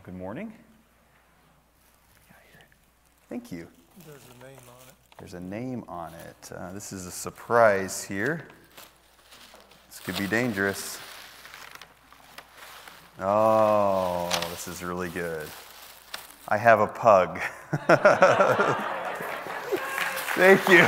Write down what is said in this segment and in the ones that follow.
Good morning. Thank you. There's a name on it. There's a name on it. This is a surprise here. This could be dangerous. Oh, this is really good. I have a pug. Thank you.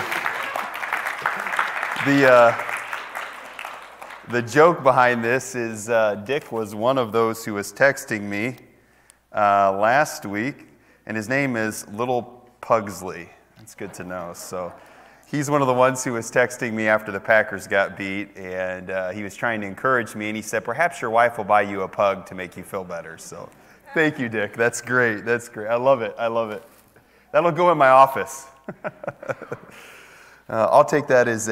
The joke behind this is Dick was one of those who was texting me last week, and his name is Little Pugsley. That's good to know. So he's one of the ones who was texting me after the Packers got beat, and he was trying to encourage me, and he said, perhaps your wife will buy you a pug to make you feel better. So thank you, Dick. That's great. That's great. I love it. I love it. That'll go in my office. I'll take that as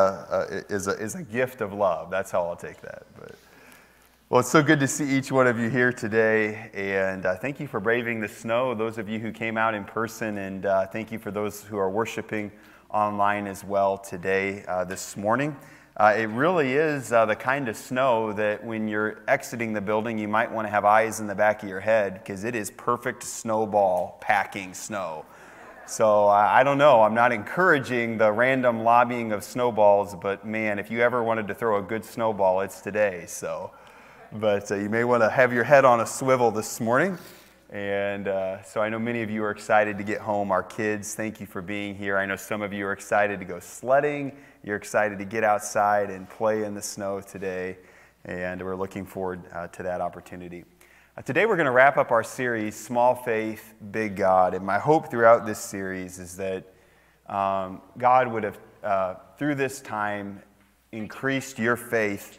a gift of love. That's how I'll take that. Well, it's so good to see each one of you here today, and thank you for braving the snow, those of you who came out in person, and thank you for those who are worshiping online as well today, this morning. It really is the kind of snow that when you're exiting the building, you might want to have eyes in the back of your head, because it is perfect snowball packing snow. So I don't know, I'm not encouraging the random lobbing of snowballs, but man, if you ever wanted to throw a good snowball, it's today. But you may want to have your head on a swivel this morning. And so I know many of you are excited to get home. Our kids, thank you for being here. I know some of you are excited to go sledding. You're excited to get outside and play in the snow today. And we're looking forward to that opportunity. Today we're going to wrap up our series, Small Faith, Big God. And my hope throughout this series is that God would have, through this time, increased your faith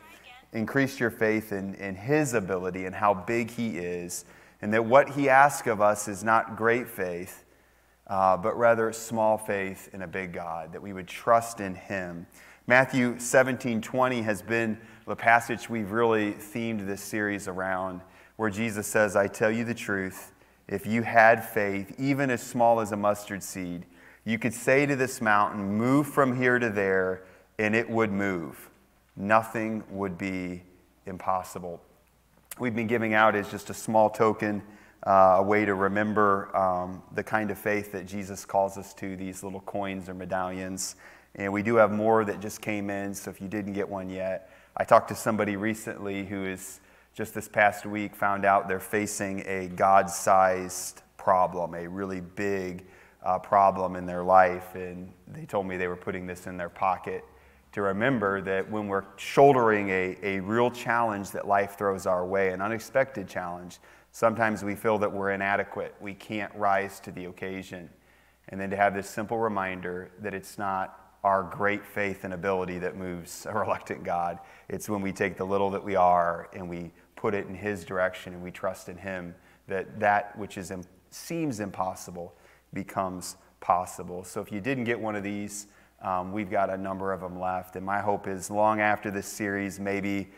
in His ability and how big He is, and that what He asks of us is not great faith, but rather small faith in a big God, that we would trust in Him. Matthew 17:20 has been the passage we've really themed this series around, where Jesus says, I tell you the truth, if you had faith, even as small as a mustard seed, you could say to this mountain, move from here to there, and it would move. Nothing would be impossible. We've been giving out as just a small token, a way to remember the kind of faith that Jesus calls us to, these little coins or medallions. And we do have more that just came in, so if you didn't get one yet. I talked to somebody recently who is just this past week found out they're facing a God-sized problem, a really big problem in their life. And they told me they were putting this in their pocket to remember that when we're shouldering a real challenge that life throws our way, an unexpected challenge, sometimes we feel that we're inadequate. We can't rise to the occasion. And then to have this simple reminder that it's not our great faith and ability that moves a reluctant God. It's when we take the little that we are and we put it in His direction and we trust in Him, that which seems impossible becomes possible. So if you didn't get one of these, we've got a number of them left. And my hope is long after this series, maybe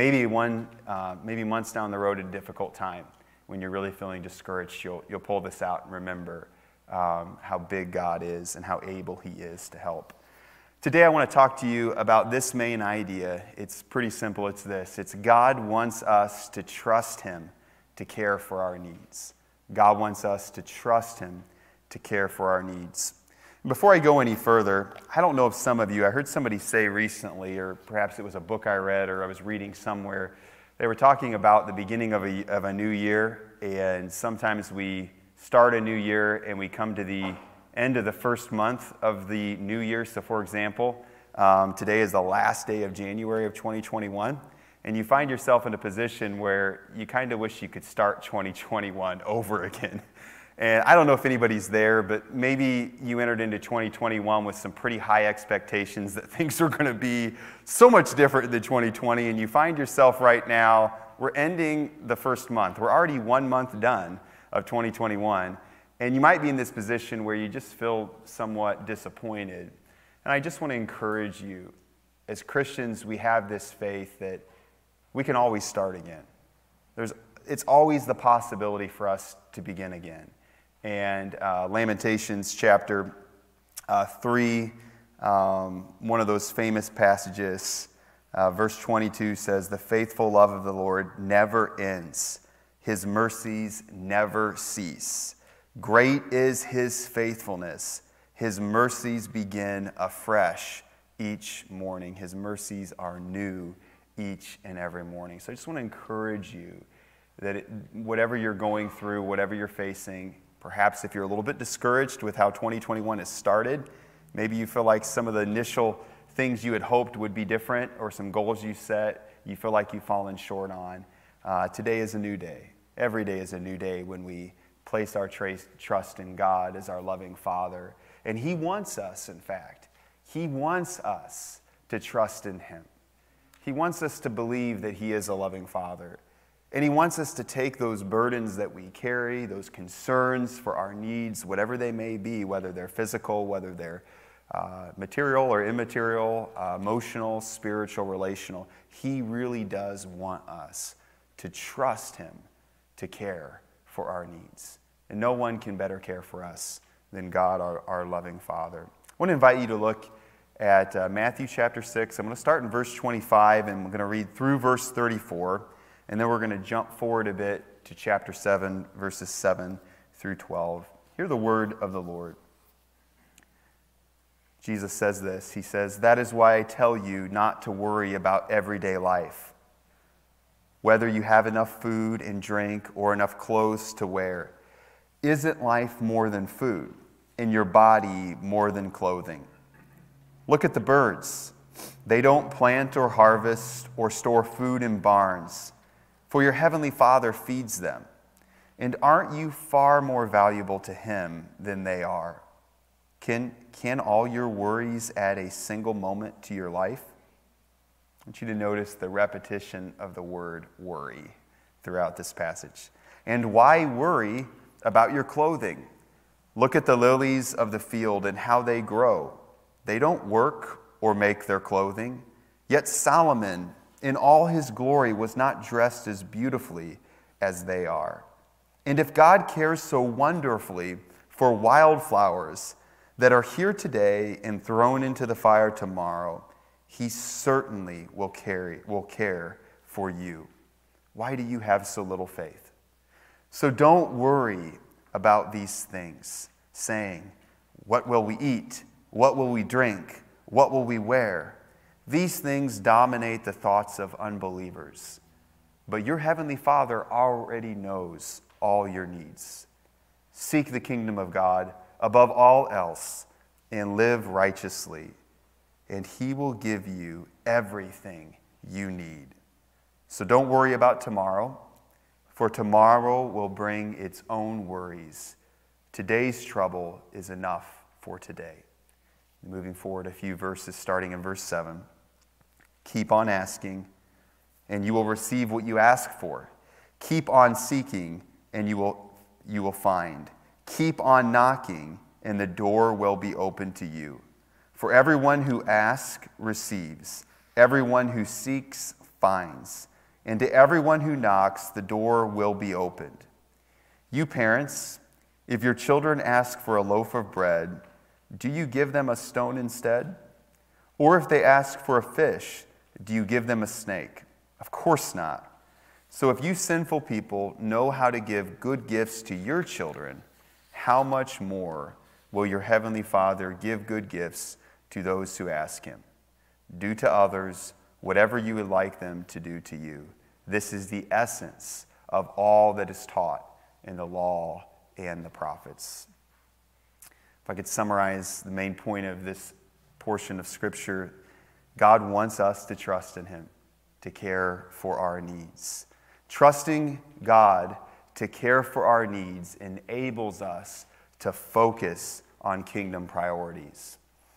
months down the road at a difficult time, when you're really feeling discouraged, you'll pull this out and remember how big God is and how able He is to help. Today I want to talk to you about this main idea. It's pretty simple. It's this. It's God wants us to trust Him to care for our needs. God wants us to trust Him to care for our needs. Before I go any further, I don't know if some of you, I heard somebody say recently, or perhaps it was a book I read or I was reading somewhere, they were talking about the beginning of a new year, and sometimes we start a new year and we come to the end of the first month of the new year. So for example, today is the last day of January of 2021, and you find yourself in a position where you kind of wish you could start 2021 over again. And I don't know if anybody's there, but maybe you entered into 2021 with some pretty high expectations that things are going to be so much different than 2020, and you find yourself right now, we're ending the first month. We're already 1 month done of 2021. And you might be in this position where you just feel somewhat disappointed. And I just want to encourage you, as Christians, we have this faith that we can always start again. It's always the possibility for us to begin again. And Lamentations chapter 3, one of those famous passages, verse 22 says, "The faithful love of the Lord never ends. His mercies never cease. Great is his faithfulness. His mercies begin afresh each morning. His mercies are new each and every morning. So I just want to encourage you that whatever you're going through, whatever you're facing, perhaps if you're a little bit discouraged with how 2021 has started, maybe you feel like some of the initial things you had hoped would be different or some goals you set, you feel like you've fallen short on. Today is a new day. Every day is a new day when we place our trust in God as our loving Father. And He wants us, in fact, He wants us to trust in Him. He wants us to believe that He is a loving Father. And He wants us to take those burdens that we carry, those concerns for our needs, whatever they may be, whether they're physical, whether they're material or immaterial, emotional, spiritual, relational. He really does want us to trust Him to care for our needs. And no one can better care for us than God, our loving Father. I want to invite you to look at Matthew chapter 6. I'm going to start in verse 25, and I'm going to read through verse 34, and then we're going to jump forward a bit to chapter 7, verses 7 through 12. Hear the word of the Lord. Jesus says this. He says, "That is why I tell you not to worry about everyday life, whether you have enough food and drink or enough clothes to wear. Isn't life more than food, and your body more than clothing? Look at the birds. They don't plant or harvest or store food in barns, for your heavenly Father feeds them. And aren't you far more valuable to Him than they are? Can all your worries add a single moment to your life?" I want you to notice the repetition of the word worry throughout this passage. "And why worry about your clothing? Look at the lilies of the field and how they grow. They don't work or make their clothing. Yet Solomon, in all his glory, was not dressed as beautifully as they are. And if God cares so wonderfully for wildflowers that are here today and thrown into the fire tomorrow, He certainly will care for you. Why do you have so little faith? So don't worry about these things, saying, 'What will we eat? What will we drink? What will we wear?' These things dominate the thoughts of unbelievers. But your heavenly Father already knows all your needs. Seek the kingdom of God above all else and live righteously, and He will give you everything you need. So don't worry about tomorrow, for tomorrow will bring its own worries. Today's trouble is enough for today." Moving forward a few verses, starting in verse 7. "Keep on asking, and you will receive what you ask for. Keep on seeking, and you will find. Keep on knocking, and the door will be open to you. For everyone who asks receives, everyone who seeks finds, and to everyone who knocks the door will be opened. You parents, if your children ask for a loaf of bread, do you give them a stone instead? Or if they ask for a fish, do you give them a snake? Of course not. So if you sinful people know how to give good gifts to your children, how much more will your heavenly Father give good gifts to those who ask Him? Do to others whatever you would like them to do to you. This is the essence of all that is taught in the law and the prophets." If I could summarize the main point of this portion of Scripture, God wants us to trust in Him to care for our needs. Trusting God to care for our needs enables us to focus on kingdom priorities.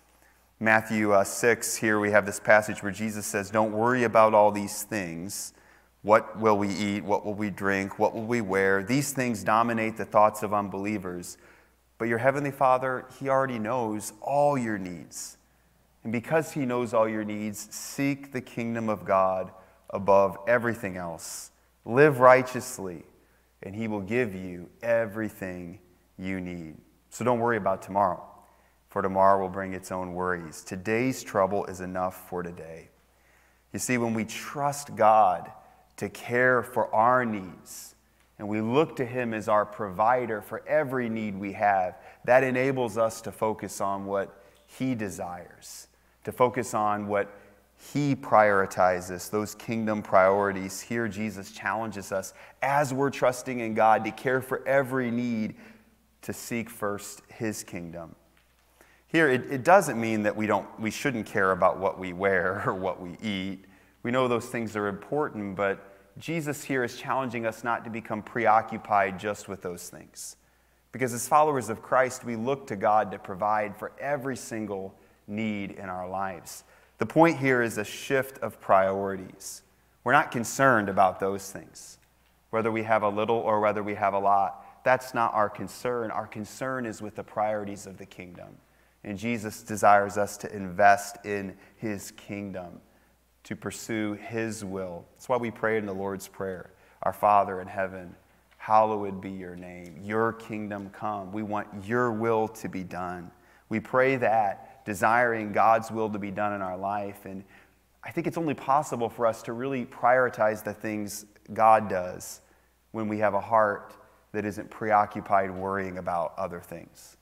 Matthew 6, here we have this passage where Jesus says, "Don't worry about all these things. What will we eat? What will we drink? What will we wear?" These things dominate the thoughts of unbelievers. But your heavenly Father, He already knows all your needs. And because He knows all your needs, seek the kingdom of God above everything else. Live righteously, and He will give you everything you need. So don't worry about tomorrow, for tomorrow will bring its own worries. Today's trouble is enough for today. You see, when we trust God to care for our needs, and we look to him as our provider for every need we have, that enables us to focus on what he desires, to focus on what he prioritizes, those kingdom priorities. Here Jesus challenges us as we're trusting in God to care for every need, to seek first his kingdom. Here, it doesn't mean that we shouldn't care about what we wear or what we eat. We know those things are important, but Jesus here is challenging us not to become preoccupied just with those things. Because as followers of Christ, we look to God to provide for every single need in our lives. The point here is a shift of priorities. We're not concerned about those things, whether we have a little or whether we have a lot. That's not our concern. Our concern is with the priorities of the kingdom. And Jesus desires us to invest in his kingdom, to pursue his will. That's why we pray in the Lord's Prayer. Our Father in heaven, hallowed be your name. Your kingdom come. We want your will to be done. We pray that, desiring God's will to be done in our life. And I think it's only possible for us to really prioritize the things God does when we have a heart that isn't preoccupied worrying about other things.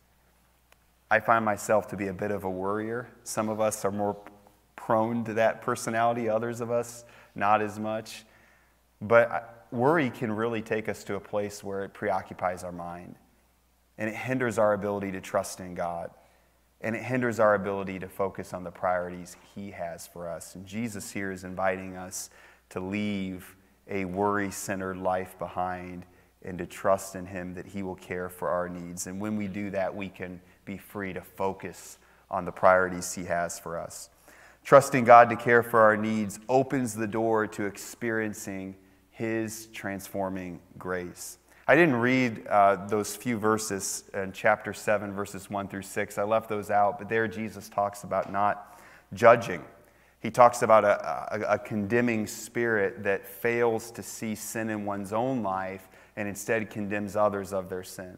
I find myself to be a bit of a worrier. Some of us are more prone to that personality, others of us not as much. But worry can really take us to a place where it preoccupies our mind, and it hinders our ability to trust in God, and it hinders our ability to focus on the priorities he has for us. And Jesus here is inviting us to leave a worry-centered life behind and to trust in him that he will care for our needs. And when we do that, we can be free to focus on the priorities he has for us. Trusting God to care for our needs opens the door to experiencing his transforming grace. I didn't read those few verses in chapter 7, verses 1 through 6. I left those out, but there Jesus talks about not judging. He talks about a condemning spirit that fails to see sin in one's own life and instead condemns others of their sin.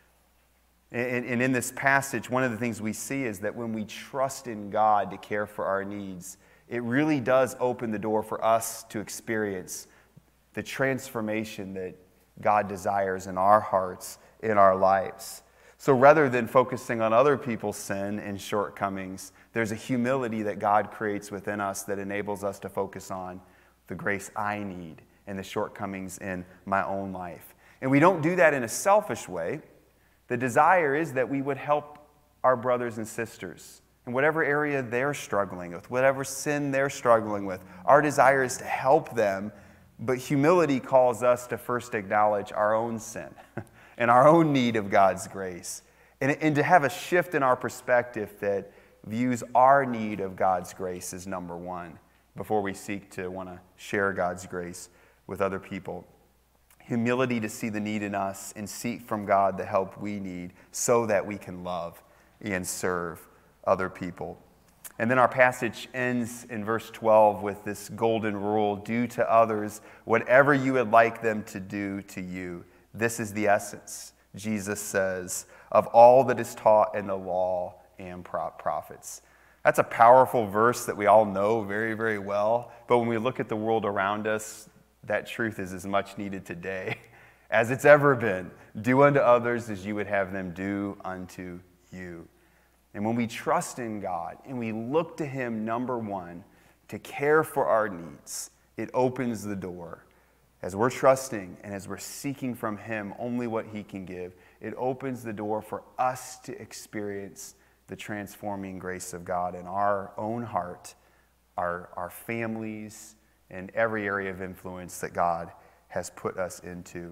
And in this passage, one of the things we see is that when we trust in God to care for our needs, it really does open the door for us to experience the transformation that God desires in our hearts, in our lives. So rather than focusing on other people's sin and shortcomings, there's a humility that God creates within us that enables us to focus on the grace I need and the shortcomings in my own life. And we don't do that in a selfish way. The desire is that we would help our brothers and sisters in whatever area they're struggling with, whatever sin they're struggling with. Our desire is to help them, but humility calls us to first acknowledge our own sin and our own need of God's grace, and to have a shift in our perspective that views our need of God's grace as number one before we seek to want to share God's grace with other people. Humility to see the need in us and seek from God the help we need so that we can love and serve other people. And then our passage ends in verse 12 with this golden rule: do to others whatever you would like them to do to you. This is the essence, Jesus says, of all that is taught in the law and prophets. That's a powerful verse that we all know very, very well. But when we look at the world around us, that truth is as much needed today as it's ever been. Do unto others as you would have them do unto you. And when we trust in God and we look to him, number one, to care for our needs, it opens the door. As we're trusting and as we're seeking from him only what he can give, it opens the door for us to experience the transforming grace of God in our own heart, our families, and every area of influence that God has put us into.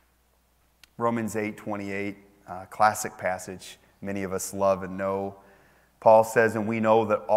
Romans 8:28, classic passage many of us love and know. Paul says, and we know that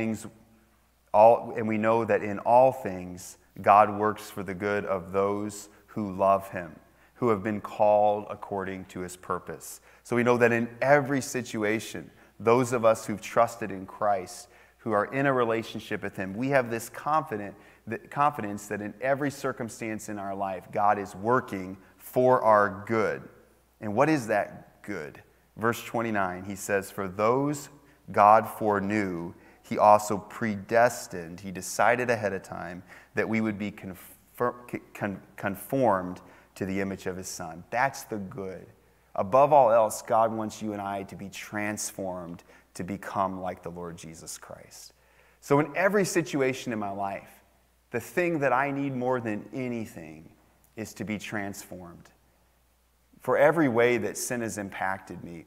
in all things God works for the good of those who love him, who have been called according to his purpose. So we know that in every situation, those of us who've trusted in Christ, who are in a relationship with him, we have this confidence that in every circumstance in our life, God is working for our good. And what is that good? Verse 29, he says, for those God foreknew, he also predestined, he decided ahead of time that we would be conformed to the image of his Son. That's the good. Above all else, God wants you and I to be transformed to become like the Lord Jesus Christ. So in every situation in my life, the thing that I need more than anything is to be transformed. For every way that sin has impacted me,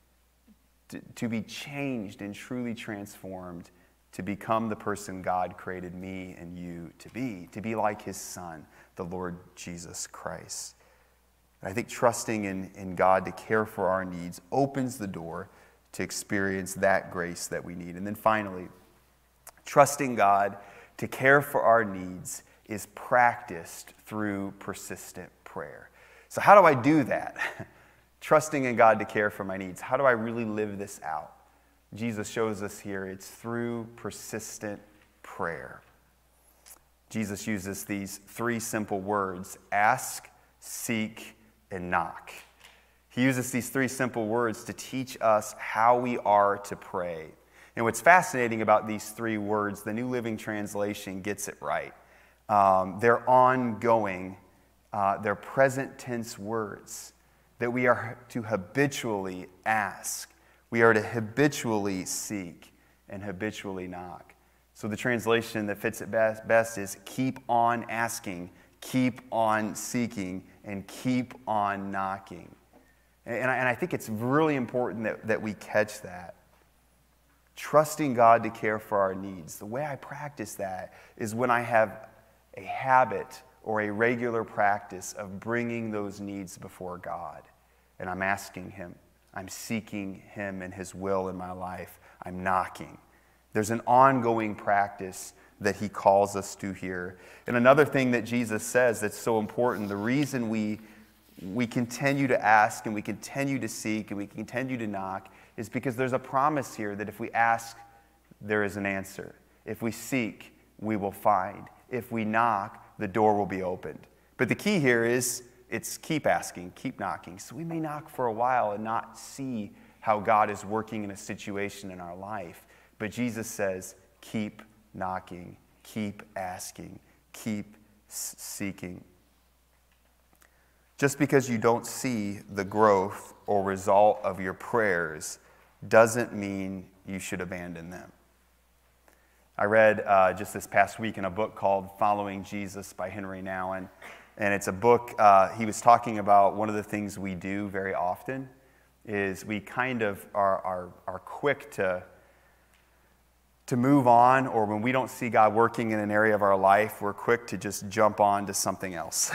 to be changed and truly transformed to become the person God created me and you to be like his Son, the Lord Jesus Christ. And I think trusting in God to care for our needs opens the door to experience that grace that we need. And then finally, trusting God to care for our needs is practiced through persistent prayer. So how do I do that? Trusting in God to care for my needs. How do I really live this out? Jesus shows us here it's through persistent prayer. Jesus uses these three simple words: ask, seek, and knock. He uses these three simple words to teach us how we are to pray. And what's fascinating about these three words, the New Living Translation gets it right. They're ongoing, they're present tense words that we are to habitually ask. We are to habitually seek and habitually knock. So the translation that fits it best is keep on asking, keep on seeking, and keep on knocking. And I think it's really important that we catch that. Trusting God to care for our needs. The way I practice that is when I have a habit or a regular practice of bringing those needs before God. And I'm asking him. I'm seeking him and his will in my life. I'm knocking. There's an ongoing practice that he calls us to here. And another thing that Jesus says that's so important, the reason we continue to ask and we continue to seek and we continue to knock is because there's a promise here that if we ask, there is an answer. If we seek, we will find. If we knock, the door will be opened. But the key here is it's keep asking, keep knocking. So we may knock for a while and not see how God is working in a situation in our life. But Jesus says, keep knocking, keep asking, keep seeking. Just because you don't see the growth or result of your prayers doesn't mean you should abandon them. I read just this past week in a book called Following Jesus by Henry Nouwen. And it's a book, he was talking about one of the things we do very often is we kind of are quick to move on, or when we don't see God working in an area of our life, we're quick to just jump on to something else.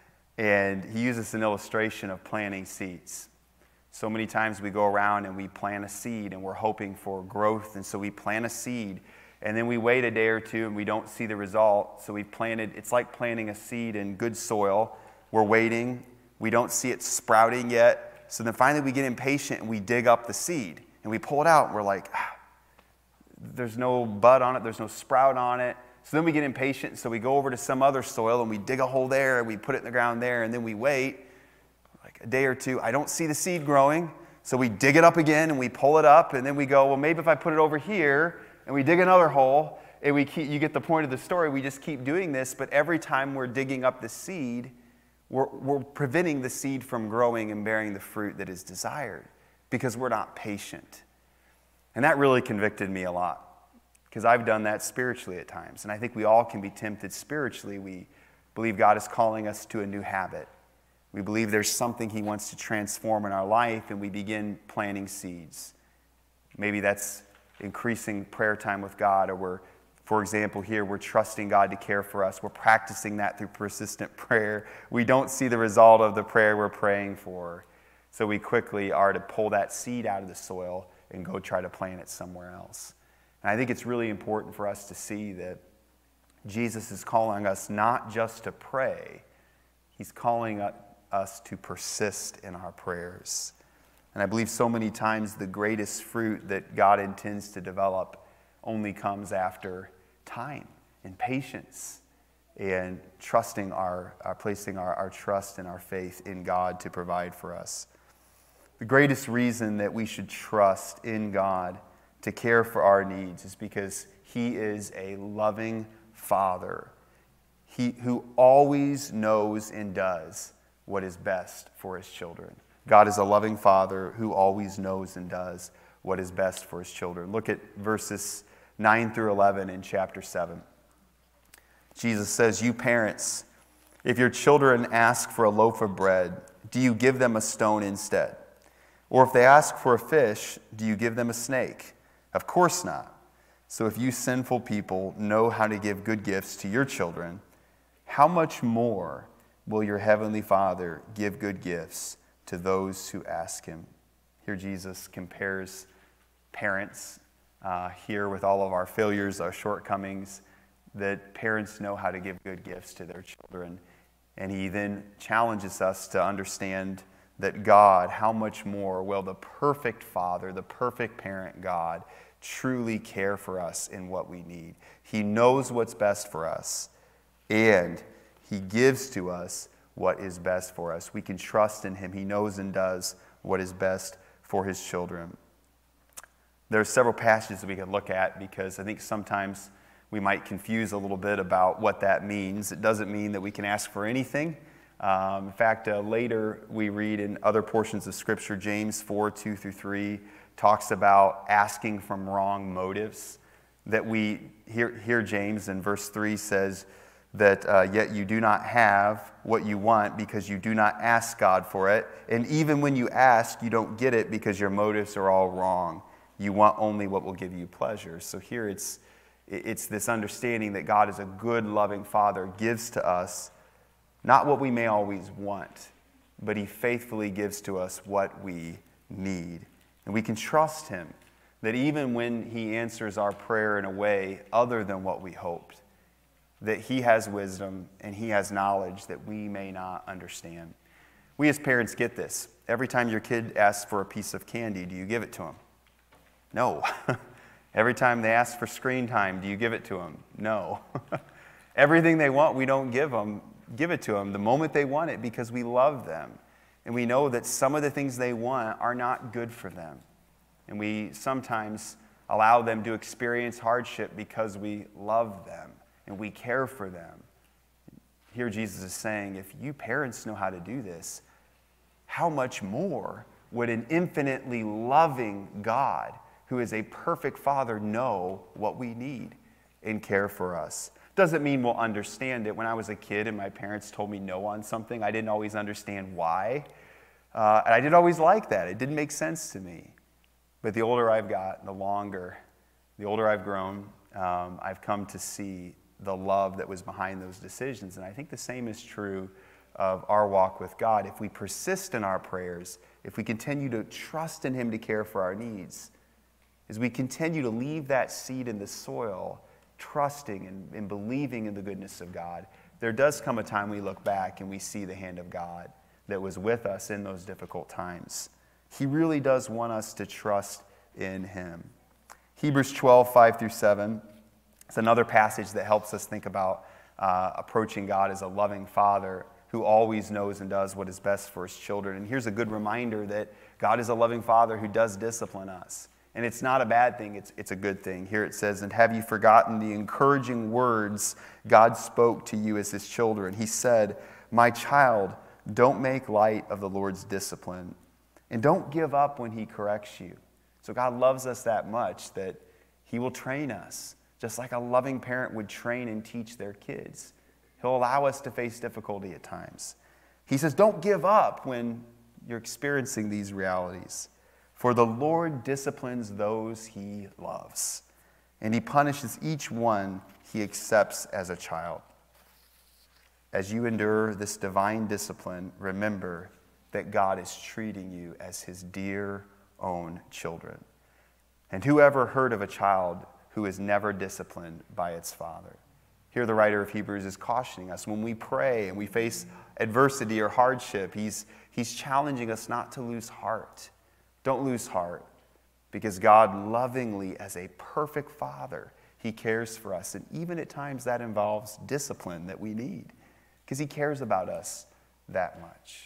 And he uses an illustration of planting seeds. So many times we go around and we plant a seed and we're hoping for growth, and so we plant a seed. And then we wait a day or two and we don't see the result. So we've planted, it's like planting a seed in good soil. We're waiting. We don't see it sprouting yet. So then finally we get impatient and we dig up the seed. And we pull it out and we're like, there's no bud on it. There's no sprout on it. So then we get impatient. So we go over to some other soil and we dig a hole there and we put it in the ground there. And then we wait like a day or two. I don't see the seed growing. So we dig it up again and we pull it up. And then we go, well, maybe if I put it over here, and we dig another hole, and you get the point of the story. We just keep doing this, but every time we're digging up the seed, we're preventing the seed from growing and bearing the fruit that is desired because we're not patient. And that really convicted me a lot because I've done that spiritually at times. And I think we all can be tempted spiritually. We believe God is calling us to a new habit. We believe there's something he wants to transform in our life, and we begin planting seeds. Maybe that's increasing prayer time with God, or for example, here we're trusting God to care for us. We're practicing that through persistent prayer. We don't see the result of the prayer we're praying for, so we quickly are to pull that seed out of the soil and go try to plant it somewhere else. And I think it's really important for us to see that Jesus is calling us not just to pray, he's calling us to persist in our prayers. And I believe so many times the greatest fruit that God intends to develop only comes after time and patience and trusting placing our trust and our faith in God to provide for us. The greatest reason that we should trust in God to care for our needs is because he is a loving Father who always knows and does what is best for his children. God is a loving Father who always knows and does what is best for his children. Look at verses 9 through 11 in chapter 7. Jesus says, "You parents, if your children ask for a loaf of bread, do you give them a stone instead? Or if they ask for a fish, do you give them a snake? Of course not. So if you sinful people know how to give good gifts to your children, how much more will your heavenly Father give good gifts to those who ask him?" Here Jesus compares parents here with all of our failures, our shortcomings, that parents know how to give good gifts to their children. And he then challenges us to understand that God, how much more will the perfect Father, the perfect parent God, truly care for us in what we need. He knows what's best for us, and he gives to us what is best for us. We can trust in him. He knows and does what is best for his children. There are several passages that we can look at because I think sometimes we might confuse a little bit about what that means. It doesn't mean that we can ask for anything. In fact, later we read in other portions of Scripture, James 4, 2 through 3, talks about asking from wrong motives. That we hear James in verse 3 says that yet you do not have what you want because you do not ask God for it. And even when you ask, you don't get it because your motives are all wrong. You want only what will give you pleasure. So here it's this understanding that God is a good, loving Father, gives to us not what we may always want, but he faithfully gives to us what we need. And we can trust him that even when he answers our prayer in a way other than what we hoped, that he has wisdom and he has knowledge that we may not understand. We as parents get this. Every time your kid asks for a piece of candy, do you give it to him? No. Every time they ask for screen time, do you give it to them? No. Everything they want, we don't give it to them the moment they want it because we love them. And we know that some of the things they want are not good for them. And we sometimes allow them to experience hardship because we love them and we care for them. Here Jesus is saying, if you parents know how to do this, how much more would an infinitely loving God, who is a perfect Father, know what we need and care for us? Doesn't mean we'll understand it. When I was a kid and my parents told me no on something, I didn't always understand why. And I didn't always like that. It didn't make sense to me. But the older I've gotten, the older I've grown, I've come to see the love that was behind those decisions. And I think the same is true of our walk with God. If we persist in our prayers, if we continue to trust in him to care for our needs, as we continue to leave that seed in the soil, trusting and believing in the goodness of God, there does come a time we look back and we see the hand of God that was with us in those difficult times. He really does want us to trust in him. Hebrews 12, 5 through 7. It's another passage that helps us think about approaching God as a loving Father who always knows and does what is best for his children. And here's a good reminder that God is a loving Father who does discipline us. And it's not a bad thing, it's a good thing. Here it says, "And have you forgotten the encouraging words God spoke to you as his children? He said, 'My child, don't make light of the Lord's discipline, and don't give up when he corrects you.'" So God loves us that much that he will train us, just like a loving parent would train and teach their kids. He'll allow us to face difficulty at times. He says, don't give up when you're experiencing these realities. For the Lord disciplines those he loves, and he punishes each one he accepts as a child. As you endure this divine discipline, remember that God is treating you as his dear own children. And whoever heard of a child who is never disciplined by its father? Here the writer of Hebrews is cautioning us when we pray and we face adversity or hardship, he's challenging us not to lose heart. Don't lose heart, because God lovingly, as a perfect Father, he cares for us. And even at times that involves discipline that we need, because he cares about us that much.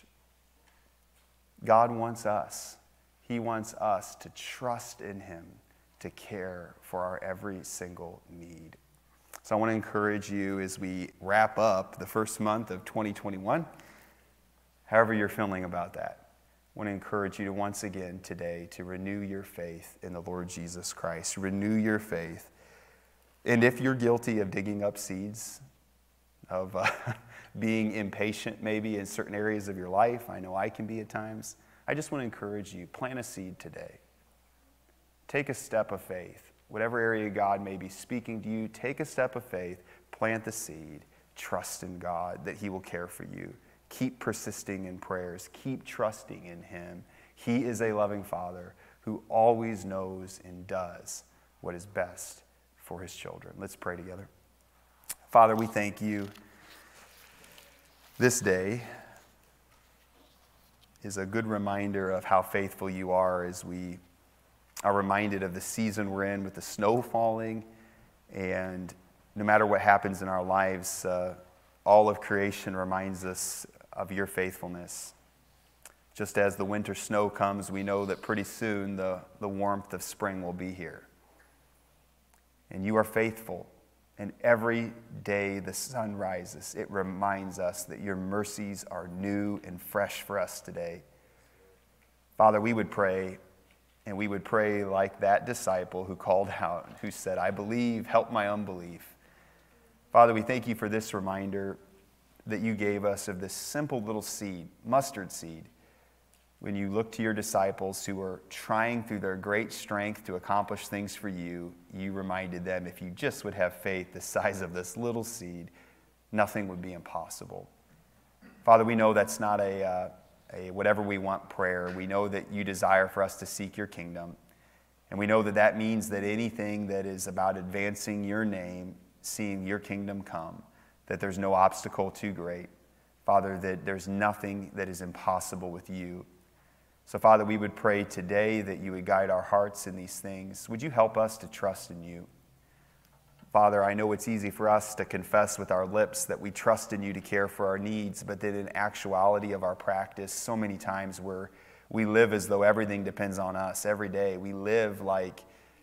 God wants us. He wants us to trust in him, to care for our every single need. So I want to encourage you as we wrap up the first month of 2021. However you're feeling about that, I want to encourage you to once again today to renew your faith in the Lord Jesus Christ. Renew your faith. And if you're guilty of digging up seeds, of being impatient maybe in certain areas of your life, I know I can be at times, I just want to encourage you, plant a seed today. Take a step of faith. Whatever area God may be speaking to you, take a step of faith, plant the seed, trust in God that He will care for you. Keep persisting in prayers. Keep trusting in Him. He is a loving Father who always knows and does what is best for His children. Let's pray together. Father, we thank You. This day is a good reminder of how faithful You are as we are reminded of the season we're in with the snow falling, and no matter what happens in our lives, all of creation reminds us of Your faithfulness. Just as the winter snow comes, we know that pretty soon the warmth of spring will be here. And You are faithful, and every day the sun rises, it reminds us that Your mercies are new and fresh for us today. Father, we would pray, and we would pray like that disciple who called out, who said, I believe, help my unbelief. Father, we thank You for this reminder that You gave us of this simple little seed, mustard seed. When You looked to Your disciples who were trying through their great strength to accomplish things for You, You reminded them, if you just would have faith the size of this little seed, nothing would be impossible. Father, we know that's not a whatever we want prayer. We know that You desire for us to seek Your kingdom. And we know that that means that anything that is about advancing Your name, seeing Your kingdom come, that there's no obstacle too great. Father, that there's nothing that is impossible with You. So, Father, we would pray today that You would guide our hearts in these things. Would You help us to trust in You? Father, I know it's easy for us to confess with our lips that we trust in You to care for our needs, but that in actuality of our practice, so many times we live as though everything depends on us every day. We live like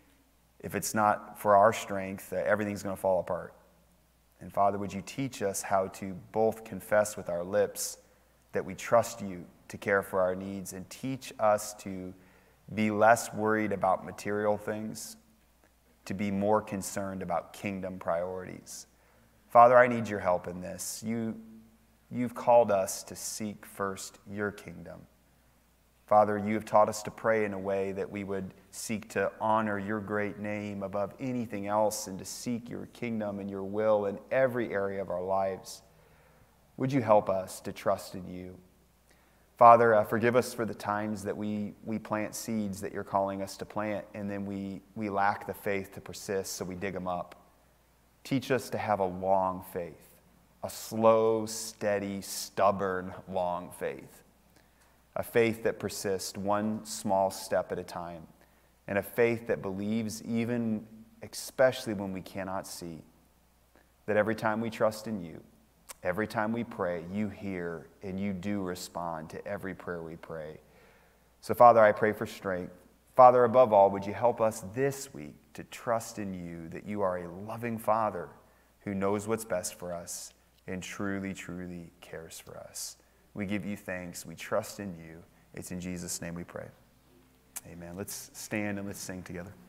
if it's not for our strength, everything's going to fall apart. And Father, would You teach us how to both confess with our lips that we trust You to care for our needs, and teach us to be less worried about material things, to be more concerned about kingdom priorities. Father, I need Your help in this. You've called us to seek first Your kingdom. Father, You have taught us to pray in a way that we would seek to honor Your great name above anything else, and to seek Your kingdom and Your will in every area of our lives. Would You help us to trust in You? Father, forgive us for the times that we plant seeds that You're calling us to plant, and then we lack the faith to persist, so we dig them up. Teach us to have a long faith, a slow, steady, stubborn, long faith. A faith that persists one small step at a time, and a faith that believes even, especially when we cannot see, that every time we trust in You, every time we pray, You hear and You do respond to every prayer we pray. So, Father, I pray for strength. Father, above all, would You help us this week to trust in You, that You are a loving Father who knows what's best for us and truly, truly cares for us. We give You thanks. We trust in You. It's in Jesus' name we pray. Amen. Let's stand and let's sing together.